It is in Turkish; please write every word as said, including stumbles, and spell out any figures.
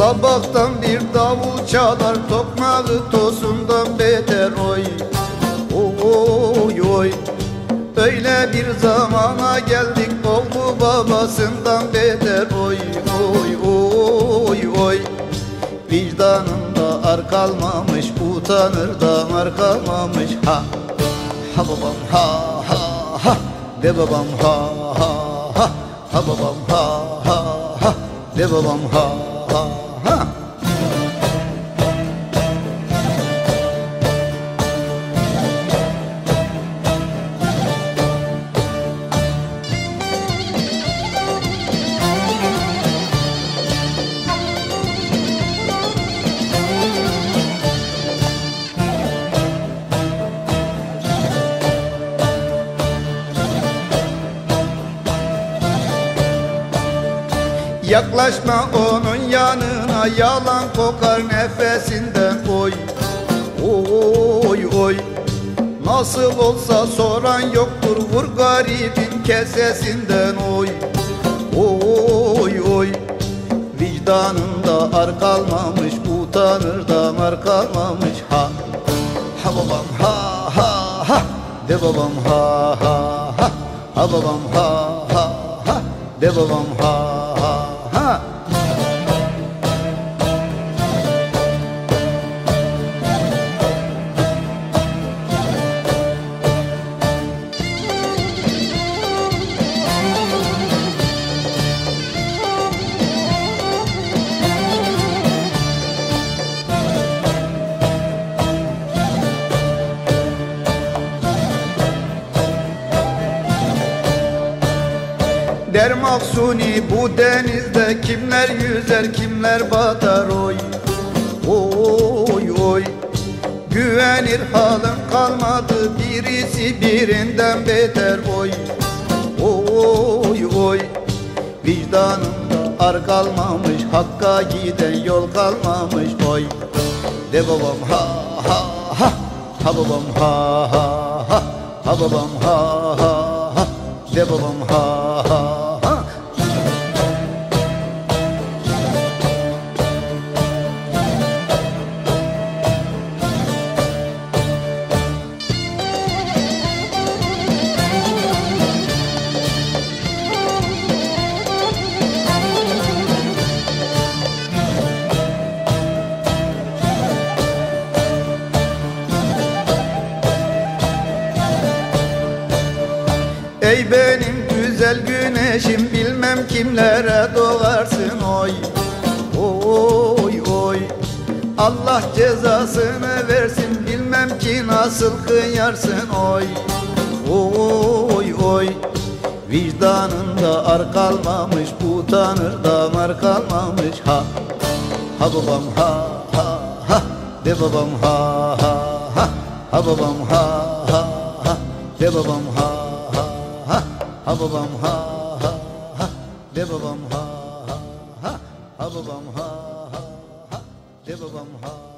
Sabahtan bir davul çalar, tokmağı tosundan beter oy. Oy oy, öyle bir zamana geldik, oldu babasından beter oy. Oy oy oy, vicdanında ar kalmamış, utanır da ar kalmamış. Ha ha babam ha ha ha, de babam ha ha ha, ha babam ha ha ha, de babam ha ha ha. Yaklaşma onun yanına, yalan kokar nefesinden oy. Oy oy, nasıl olsa soran yoktur, vur garibin kesesinden oy. Oy oy, vicdanında ar kalmamış, utanır da ar kalmamış. Ha ha babam ha ha ha, de babam ha ha ha, ha babam ha ha ha, de babam ha ha ha. Der Mahsuni, bu denizde kimler yüzer kimler batar oy. Oy oy, güvenir halin kalmadı, birisi birinden beter oy. Oy oy, vicdanında ar kalmamış, hakka giden yol kalmamış oy. De babam ha ha ha, ha babam ha ha ha, ha babam ha ha ha, de babam ha ha ha. Ey benim güzel güneşim, bilmem kimlere doğarsın oy. Oy oy, Allah cezasını versin, bilmem ki nasıl kıyarsın oy. Oy oy, vicdanında ar kalmamış, utanır da ar kalmamış. Ha ha babam ha ha ha, de babam ha ha ha, ha babam ha ha ha, de babam ha ha, ha babam ha ha ha, de babam ha ha ha, ha babam ha ha ha, de babam ha.